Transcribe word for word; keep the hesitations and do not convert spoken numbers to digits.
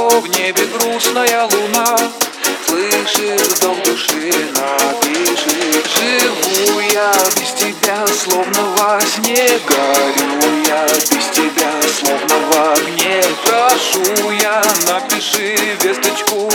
высоко в небе грустная луна, слышит вдох души, напиши. Живу я без тебя, словно во сне, горю я без тебя, словно в огне. Прошу я, напиши весточку